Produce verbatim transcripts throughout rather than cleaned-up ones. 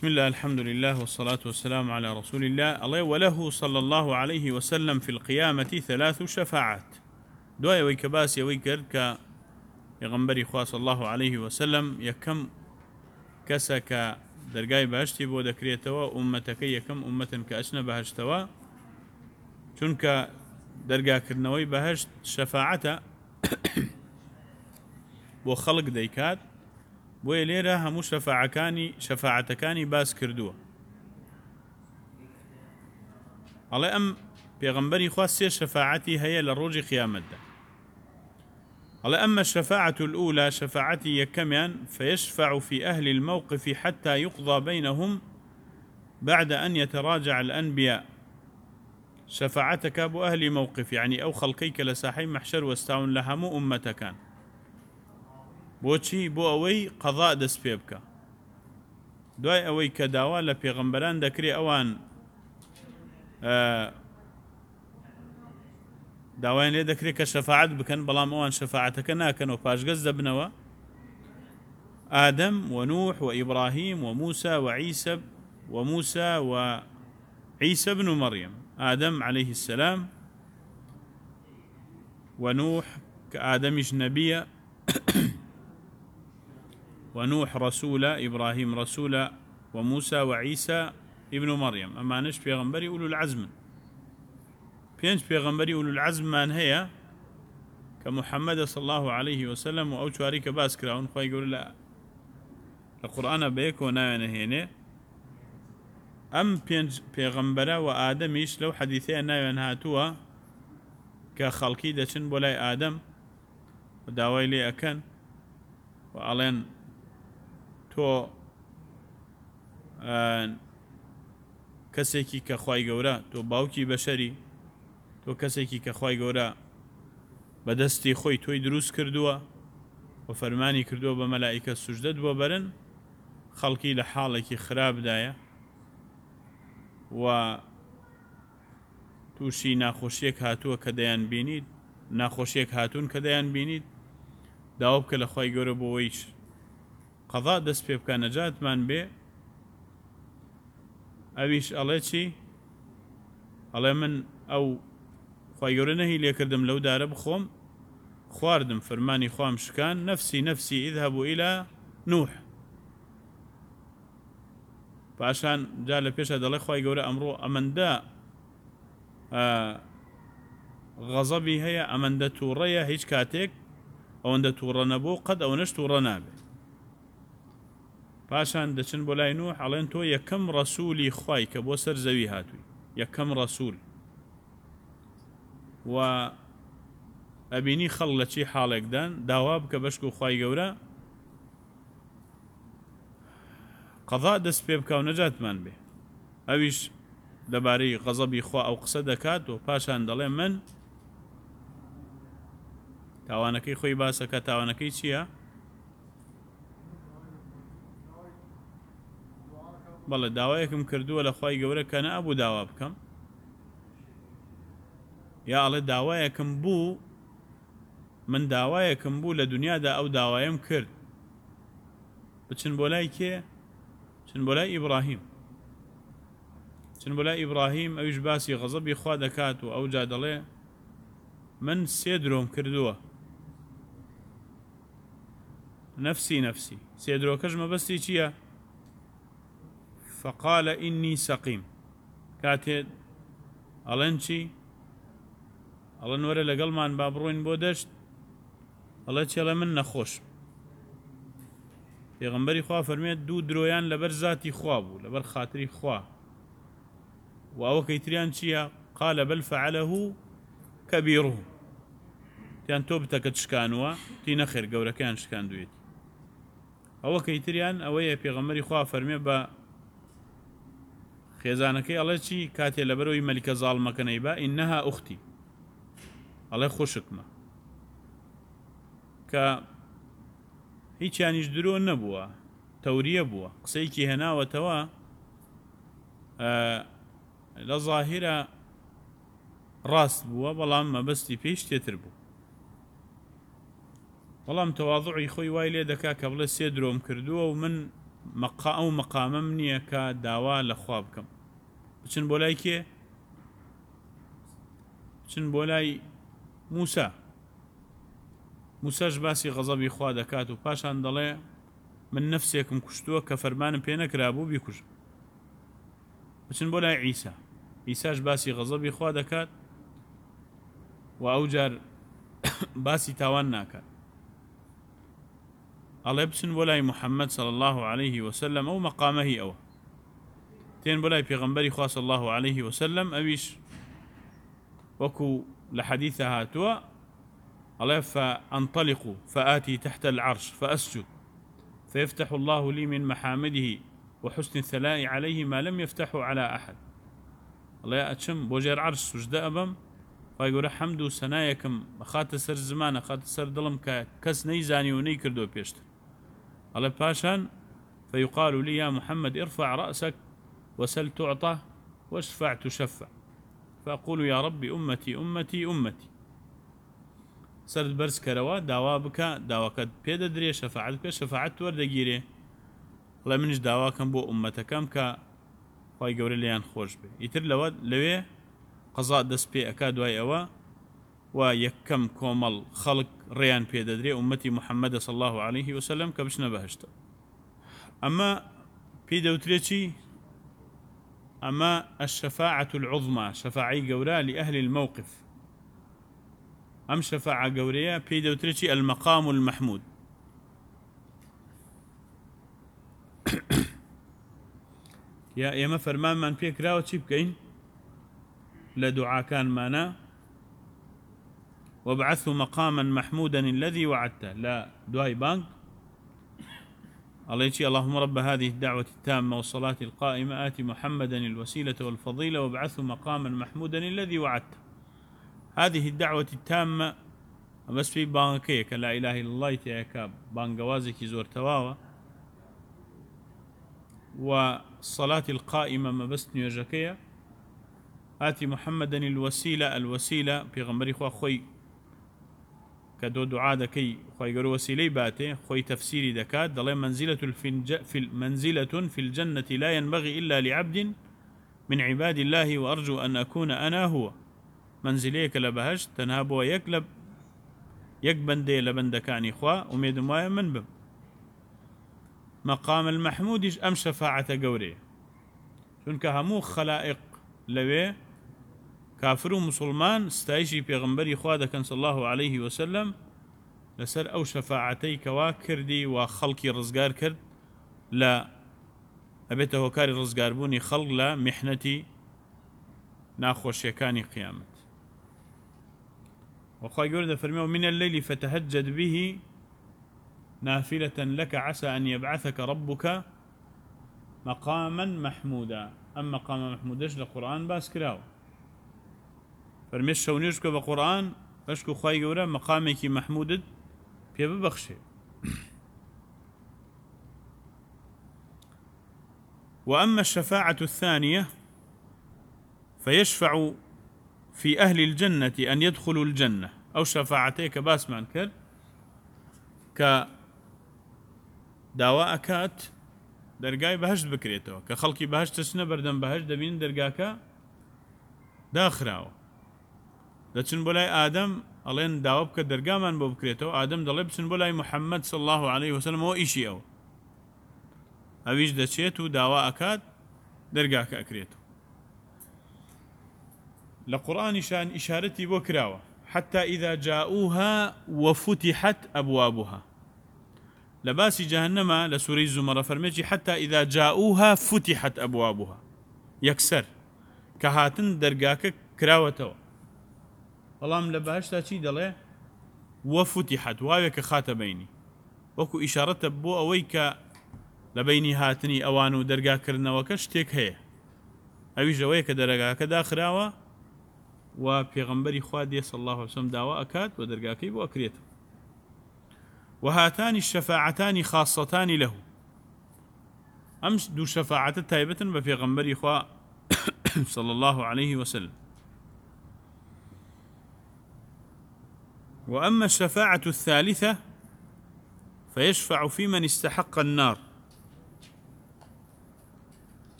بسم الله الحمد لله والصلاة والسلام على رسول الله. الله وله صلى الله عليه وسلم في القيامة ثلاث شفاعات. دعاء ويكباس يويكر ك يغنبري خوا صلى الله عليه وسلم يكم كسك درجاي بهشتي بو دكريتوا أمتك يكم أمة كأسنا بهشتوا چونك درجا كرنوي بهشت شفاعته بو خلق ديكات بو ليرة همو شفاعكاني شفاعتكاني باس كردوه الله أم بيغنبري خاصة شفاعتي هي للروج قيامة الله أما الشفاعة الأولى شفاعتي يكميان فيشفع في أهل الموقف حتى يقضى بينهم بعد أن يتراجع الأنبياء. شفاعتك أبو أهل موقف يعني أو خلقيك لساحي محشر واستعون لهمو أمتكان بۆچی بۆ ئەوەی قەضا دەست پێ بکە دوای ئەوەی کە داوا لە پێغەمبەران دەکرێ ئەوان داوایان لێ دەکرێت کە شەفاعەت بکەن بەڵام ئەوان شەفاعەتەکە ناکەنەوە پاشگەز دەبنەوە ئادەم ونوح وإبراهيم وموسى وعيسى وموسى وعيسى بن مريم. آدم عليه السلام ونوح كآدمش نبي ونوح رسولا إبراهيم رسولا وموسى وعيسى ابن مريم. أما نش بيغنبري أولو العزم بينش بيغنبري أولو العزم من هي كمحمد صلى الله عليه وسلم وأو شواريك باسكراون خواهي يقول لا القرآن بيك وناينهيني أم بينش بيغنبرا وآدميش لو حديثي نايون هاتوا كخلقي دچن بولاي آدم وداوي لي أكن وألين تۆ کەسێکی کە خوای گەورە تۆ باوکی بەشەری تۆ کەسێکی کە خوای گەورە بەدەستی خۆی تۆی دروست کردووە و فەرمانی کردووە بە مەلائیکە سوژدەت بۆ بەرن خەڵکی لە حاڵێکی خراپدایە و تووشی ناخۆشیەک هاتووە کە دەیان بینیت ناخۆشیەک هاتوون کە دەیان بینیت داوا بکە لە خوای گەورە بۆ ئەوەیش قضاء دەست پێ بکە نەجاتمان بێ ئەویش ئەڵێ چی ئەڵێ من ئەو خوای گەورە نەهی لێکردم لەو دارە بخۆم خواردم فەرمانی خوام شکان نفسی نفسی اذهبوا إلى نوح پاشان جا لە پێشە دەڵێ خوای گەورە ئەمڕۆ ئەمەندە غەزەبی هەیە ئەمەندە تووڕەیە هیچ کاتێک ئەوەندە تووڕە نەبوو قەت ئەوەنەش تووڕە نابێت پاشان دەچن بۆ لای نوح ئەڵێن تۆ یەکەم ڕەسوولی خوای کە بۆ سەر زەوی هاتووی یەکەم ڕەسوول و ئەبینی خەڵک لە چی حاڵێکدان داوا بکە بەشک و خوای گەورە قەضا دەست پێ بکە و نەجاتمان بێ ئەویش دەبارەی غەزەبی خوا ئەو قسە دەکات و پاشان دەڵێ من تاوانەکەی خۆی باسەکە تاوانەکەی چییە؟ بەڵێ داوایەکم کردووە لە خوای گەورە کە نەبوو داوا بکەم یا ئەڵێ داوایەکم بوو من داوایەکم بوو لە دنیادا ئەو داوایم کرد بچن بۆ لای کێ؟ چن بۆ لای ئیبراهیم چن بۆ لای ئیبراهیم ئەویش باسی غەزەبی خوا دەکات و ئەو جا دەڵێ من سێ درۆم کردووە نفسي نفسي سيدرو كجمة بس چییە؟ فقال إني سقيم كاتێ ئەڵێن چی؟ ئەڵێن وەرە لەگەڵمان با بڕۆین بۆ دەشت ئەڵێ چێڵە من نەخۆش پێغەمبەری خوا فەرمێت دوو درۆیان لەبەر ذاتی خوا بوو لەبەر خاتری خوا و ئەوە کەیتریان چییە؟ قال بل فعله كبيرهم تیان تۆ بتەکەت شکانووە تی نەخێر گەورەکەیان شکاندوێتی ئەوە کەیتریان ئەوەیە پێغەمبەری خوا فەرمێ بە خێزانەکەی ئەڵێ چی کاتێ لەبەرەوەی مەلیکە زاڵمەکەنەی با ئینەها ئوختی ئەڵێ خۆشکمە کە هیچیانیش درۆ نەبووە تەوریە بووە قسەیەکی هێناوەتەوە لە زاهیرە ڕاست بووە بەڵام مەبەستی پێی شتێتر بوو بەڵام تەواضعی خۆی وای لێ دەکا کە بڵێ سێ درۆم کردووە و من مقا ئەو مەقامەم نییە کە داوا لە خوا بکەم بچن بۆ لای کێ بچن بۆ لای موسا موساش باسی غەزەبی خوا دەکات و پاشان دەڵێ من نفسێکم کوشتووە کە فەرمانم پێ نەکرابوو بیکوژ بچن بۆ لای عیسا ئیساش باسی غەزەبی خوا دەکات و ئەو جار باسی تاوان ناکات ئەڵێ بچن بۆ لای محەممەد صلی الله عليه وسلم ئەو مەقامە هی ئەوە تێن بۆ لای پێغەمبەری خوا صلی الله عليه وسلم ئەویش وەکو لە حەدیثە هاتووە ئەڵێ فأنطلق فآتي تحت العرش فأسجد فيفتح الله لي من محامده وحسن الثناء عليه ما لم يفتحه على أحد الله أتشم بوجر عرش سجدة أبم فيقول حمد سنايكم أخات سر زمان أخات سر ظلم كس نيزاني ونيكردو بيشتر الله باشان فيقال لي يا محمد ارفع رأسك وسل تعطى واشفع تشفع فأقول يا ربي أمتي أمتي أمتي سرد برز كروا داوا بك داوا كد بيد دري شفاعت بك شفاعت وردگيري الله منش داوا كم بو أمتكم ك خواهي قوري ليان خوش بي يتر لود لوي قضاء دس بي أكاد واي أوا ويكم كومل خلق ريان بيد دري أمتي محمد صلى الله عليه وسلم كبشنا بهشت أما بيد وتريتشي أما الشفاعة العظمى شفاعي قورا لأهل الموقف أم شفاعة قورية بيدا وتريشي المقام المحمود يا يا ما فرمان من فيك راو تشيب كاين لدعاء كان مانا وابعثه مقاما محمودا الذي وعدته لا دعاء بانك الله يجي اللهم رب هذه الدعوة التامة والصلاة القائمة آت محمدا الوسيلة والفضيلة وابعثه مقاما محمودا الذي وعدته هذه الدعوة التامة بس في بانكيك لا إله إلا الله تيكا بانقوازك زور تواوا والصلاة القائمة ما بس نيوجكية آتي محمدا الوسيلة الوسيلة في غمري خوا خوي كدو دعاء دكي خوي قرو وسيلي باتي خوي تفسيري دكات دلين منزلة في منزلة في الجنة لا ينبغي إلا لعبد من عباد الله وأرجو أن أكون أنا هو منزليك لبهشت تنهابو يكلب يكبندي لبندكاني خوا وميد موايا منبم مقام المحمود أم شفاعة قوري شونك همو خلائق لوي كافر مسلمان استايشي بيغمبري خوا دكان صلى الله عليه وسلم لسر أو شفاعتي كوا كردي وخلقي رزقار كرد لا أبيته وكاري رزقار بوني خلق لا محنتي ناخوش يكاني قيامت وخا يقول فرميه من الليل فتهجد به نافلة لك عسى أن يبعثك ربك مقاما محمودا أما مقام محمودش لقرآن باس كراو فرميش شونيشكو بقرآن أشكو خا يقول مقامك محمود في ببخشي وأما الشفاعة الثانية فيشفع في أهل الجنة أن يدخلوا الجنة أو شفاعتيك باس مانكر ك داواء كات درقاي بهشت بكريتو كخلقي بهشت تسنى بردن بهشت دبين درقاكا داخراو دچن بولاي آدم ألين داوبك درقا من بو بكريتو آدم دلي بچن بولاي محمد صلى الله عليه وسلم هو إيشي أو أويش دچيتو داواء كات درقاكا أكريتو لقرآن شان إشارتي بكراوة حتى إذا جاءوها وفتحت أبوابها لباس جهنم لسوري الزمر فرميجي حتى إذا جاءوها فتحت أبوابها يكسر كهاتن درقاك كراوته والله لبهشتا شي دلي وفتحت واويك خاتبيني وكو إشارة بو أويك لبيني هاتني أوانو درقا كرنا وكشتك هي أويش أويك درقاك داخراوة وبيغمبري خوادي صلى الله عليه وسلم دعوة أكاد ودرقاكي وأكريته وهاتان الشفاعتان خاصتان له أمس دو شفاعة تايبة ببيغمبري خوا صلى الله عليه وسلم وأما الشفاعة الثالثة فيشفع في من استحق النار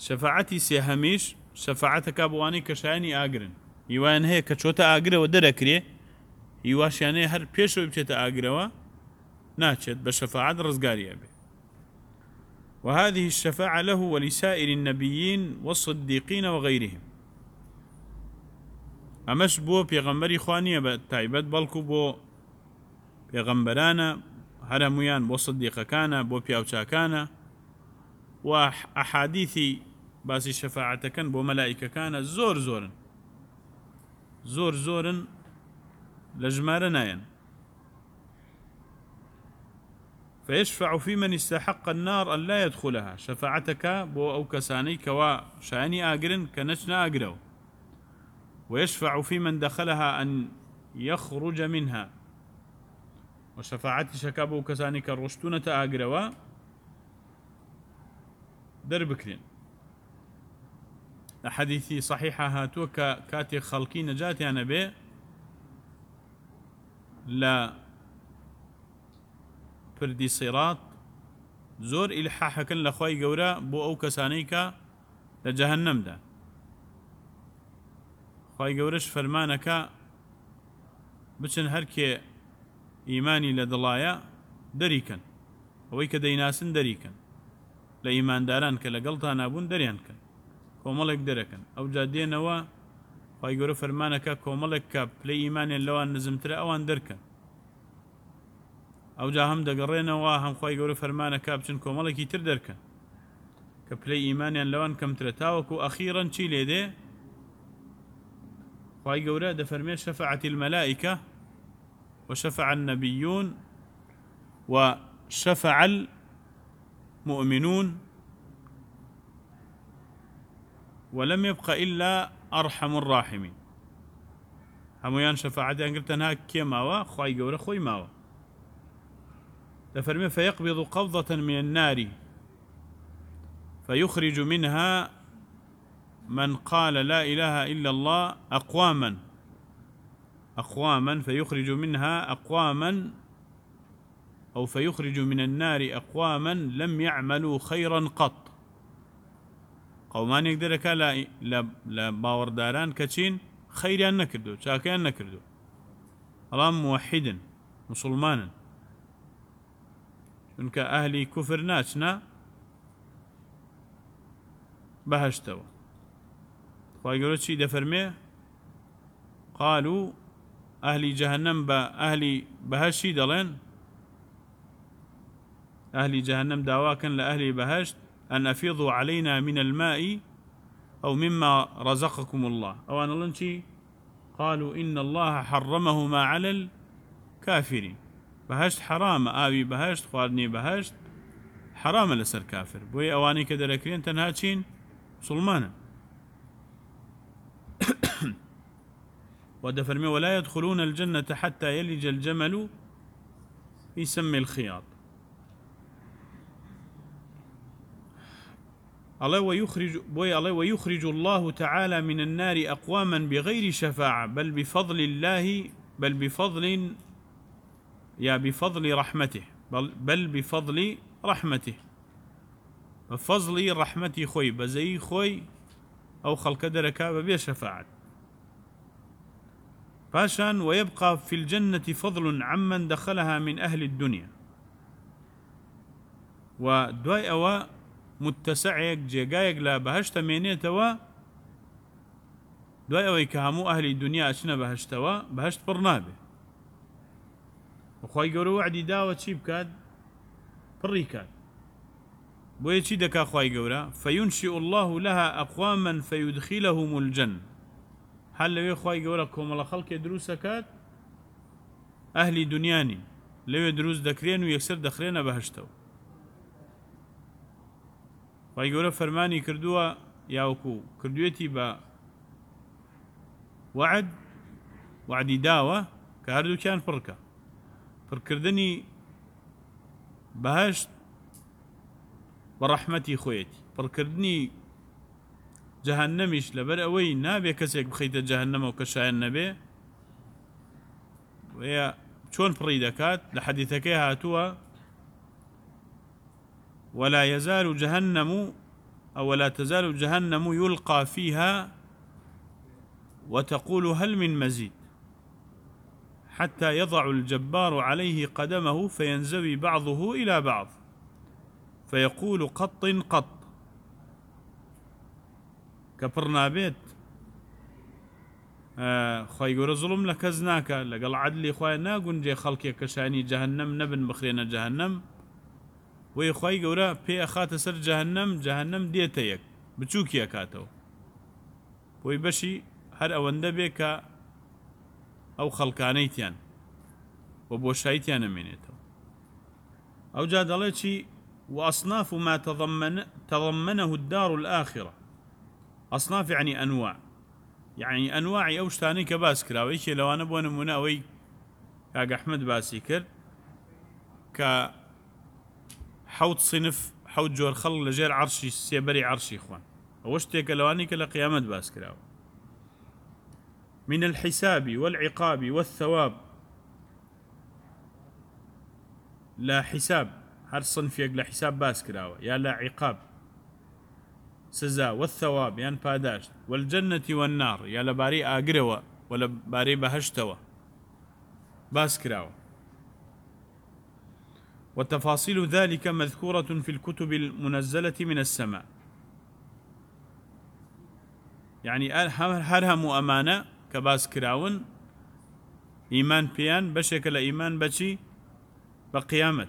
شفاعتي سيهميش شفاعتك أبواني كشاني آقرن يوان هي كشوتا آقره ودركري يواشياني هر بيشو بشتا آقره ناتشت بشفاعة رزقاري أبي. وهذه الشفاعة له ولسائر النبيين والصديقين وغيرهم. أمش بو بيغمبري خوانية بتايبت بلكو بو بيغمبرانا هرميان بو صديقة كان بو بيوشا كان وأحاديثي باسي الشفاعة كان بو ملائكة كان زور زور زور زور لجمارنا. فيشفع في من استحق النار أن لا يدخلها شفاعتك بو أو كساني كوا شاني آقرن كنشنا آقرو. ويشفع في من دخلها أن يخرج منها وشفاعتي شكابو كساني كالرشتونة آقروا دربكرين. أحاديثي صحيحة هاتوك كاتي خلقي نجاتي أنا بي لا فردي صراط زور إلحاحكا لخواي قورا بو أو كسانيكا لجهنم دا خواي قورش فرمانكا بچن هركي إيماني لدلايا دريكا ويك ديناسن دريكا لإيمان داران كالقلطا نابون دريان كان كومالك دركا أو جادين وا خواي قورا فرمانكا كومالك كاب لي إيماني اللوان نزمترا أوان دركا أو جاهم دقرينا واهم خواي قولوا فرمانا كابتن كومالكي تردركا كبلي إيمانيا لوان كم ترتاوكو أخيرا شي ليدي خواي قولوا دفرمي شفعت الملائكة وشفع النبيون وشفع المؤمنون ولم يبق إلا أرحم الراحمين. هميان شفاعتي أنقلتنها كيماوا خواي قولوا خوي ماوا تفرمي فيقبض قبضة من النار فيخرج منها من قال لا إله إلا الله أقواما أقواما فيخرج منها أقواما أو فيخرج من النار أقواما لم يعملوا خيرا قط. قومان يقدرك لا لا لا باورداران كتشين خيرا نكردو شاكيان نكردو رام موحدا مسلمانا إنك أهلي كفر ناتنا بهشتوا فيقولوا شي دفرمي قالوا أهلي جهنم بأهلي بهشي دلين أهلي جهنم دعواكا لأهلي بهشت أن أفيضوا علينا من الماء أو مما رزقكم الله أو أن لنشي قالوا إن الله حرمهما على الكافرين. بهشت حرام آوي بهشت خواردني بهشت حرام لسر كافر بوي أواني كدركرين تنهاتشين سلمانا. ودفرمي ولا يدخلون الجنة حتى يلج الجمل في سم الخياط. الله ويخرج بوي الله ويخرج الله تعالى من النار أقواما بغير شفاعة بل بفضل الله بل بفضل يا بفضل رحمته بل, بل بفضل رحمته بفضل رحمتي خوي بزي خوي أو خلق دركا بشفاعة باشان. ويبقى في الجنة فضل عمن دخلها من أهل الدنيا. ودواي أوا متسعيك جيقايق لا بهشت مينيتوا دواي أوا كهمو أهل الدنيا أشنا بهشتوا بهشت برنابه وخواي قولوا وعدي داوة شي بكاد بريكاد بوي شي دكا خواي قولا فينشئ الله لها أقواما فيدخلهم الجنة. هل لو خواي قولا كوم الله خلق دروس كاد أهلي دنياني لو دروس دكرين ويكسر دخرين بهشتو خواي قولا فرماني كردوا ياوكو كردويتي با وعد وعدي داوة كهردو كان فركة فركردني بهشت برحمتي خويتي فركردني جهنميش لبر اوي نابي كسيك بخيت جهنم وكشاين نبي ويا شون فريدكات لحديثك هاتوا ولا يزال جهنم أو لا تزال جهنم يلقى فيها وتقول هل من مزيد حتى يضع الجبار عليه قدمه فينزوي بعضه إلى بعض فيقول قط قط كبرنا بيت آه خواهي قول ظلم لكزناك لقل عدلي خواهي ناقون جي خلقي كشاني جهنم نبن بخرين جهنم وي خواهي قولا بي أخات سر جهنم جهنم ديتيك بچوكي أكاتو وي بشي هر أونده بيك أو خلقانيتيان وبوشايتيان منيتو أو جاد الله وأصناف ما تضمن تضمنه الدار الآخرة أصناف يعني أنواع يعني أنواع أوشتاني كباس كراوي شي لو أنا بوانا مناوي كاق أحمد باسي كر ك حوت صنف حوت جور خل لجير عرشي سيبري عرشي إخوان أوشتيك لواني كلا قيامة باس كراوي من الحساب والعقاب والثواب لا حساب هر صنف يقل حساب باس كراوي يا لا عقاب سزا والثواب يعني باداش والجنة والنار يا لباري آقروا ولا باري بهشتوا باس كراوي وتفاصيل ذلك مذكورة في الكتب المنزلة من السماء يعني هرها مؤمانة كباس كراون إيمان بيان بشكل إيمان بشي بقيامة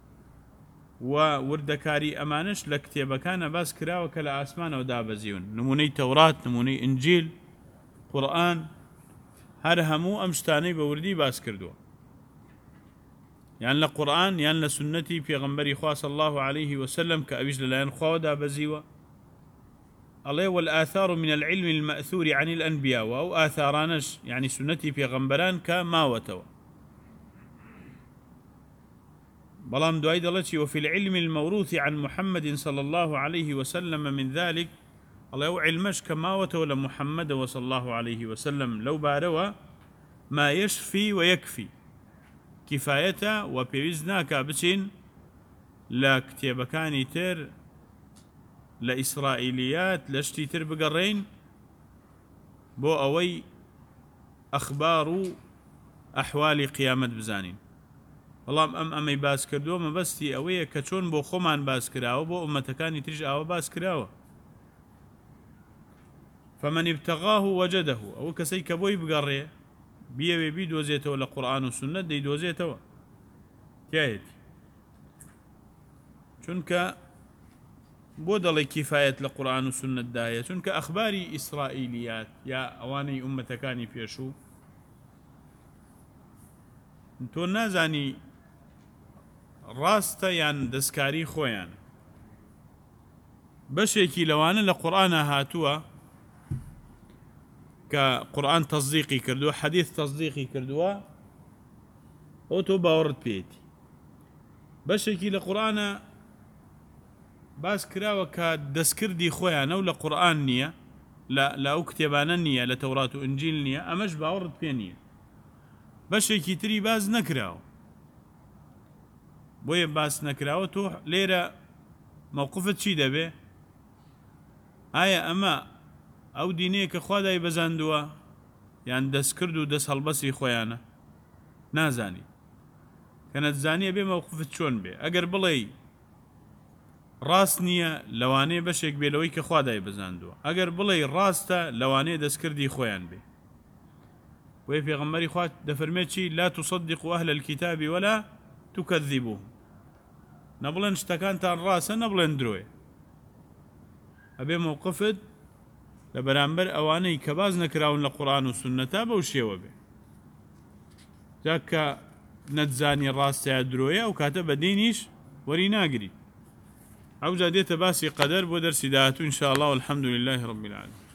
ووردكاري أمانش لكتيبا كان باس كراوة كلا آسمان ودابزيون نموني توراة نموني إنجيل قرآن هرها مو أمشتاني بوردي باس كردو يعني لقرآن يعني لسنتي في غنبري خواه صلى الله عليه وسلم كأبيش للاين خواه دابزيوة الله والآثار من العلم المأثور عن الأنبياء أو آثارانش يعني سنتي في غنبران كما وتو بلام دعيد الله وفي العلم الموروث عن محمد صلى الله عليه وسلم من ذلك الله علمش كما وتو لمحمد وصلى الله عليه وسلم لو باروا ما يشفي ويكفي كفايته وبيوزنا كابتين لا كتابكاني تر لإسرائيليات لشتي تر بقرين بو أوي أخبار أحوال قيامة بزانين والله أم أمي باس كردو ما بستي أوي كتشون بو خمان باس كراو بو أمتكاني ترجع أو باس كراو فمن ابتغاه وجده أو كسي كبوي بقرية بيه بي دوزيته ولا قرآن والسنة دي دوزيته تاهد چونك بودلي كفاية لقرآن والسنة داية چونك أخباري إسرائيليات يا أواني أمتكاني فيشو انتو نازاني راستا يان دسكاري خويان بشيكي لوانا لقرآن هاتوا كقرآن تصديقي كردوا حديث تصديقي كردوا أوتو باورد بيتي بشيكي لقرآن باس كراوة كدسكردي خويا نو لقرآن نية لا لا أكتبان نية لتوراة وإنجيل نية أمش باورد بينية بشيكي تري باز نكراو بوي باس نكراو تو ليرة موقفت شي دبي آية أما أو دينية كخوا داي بزاندوا يعني دس كردو دس هالبسي خويانا نازاني كانت زانية بي موقفت شون بي أقر بلي راس نية لواني بشيك بي لوي كخوا داي بزاندوا أقر بلي راستا لواني دس كردي خويان بي وي في غمري خوات دفرميتشي لا تصدقوا أهل الكتاب ولا تكذبوه نبلن اشتكانتان راسا نبلن دروي أبي موقفت لبرامبر أواني كباز نكراون لقرآن والسنة بوشيوه به ذاك نتزاني الراس تادرويا وكاتب دينيش وريناقري أو جاديت باسي قدر بودر سداتو إن شاء الله والحمد لله رب العالمين.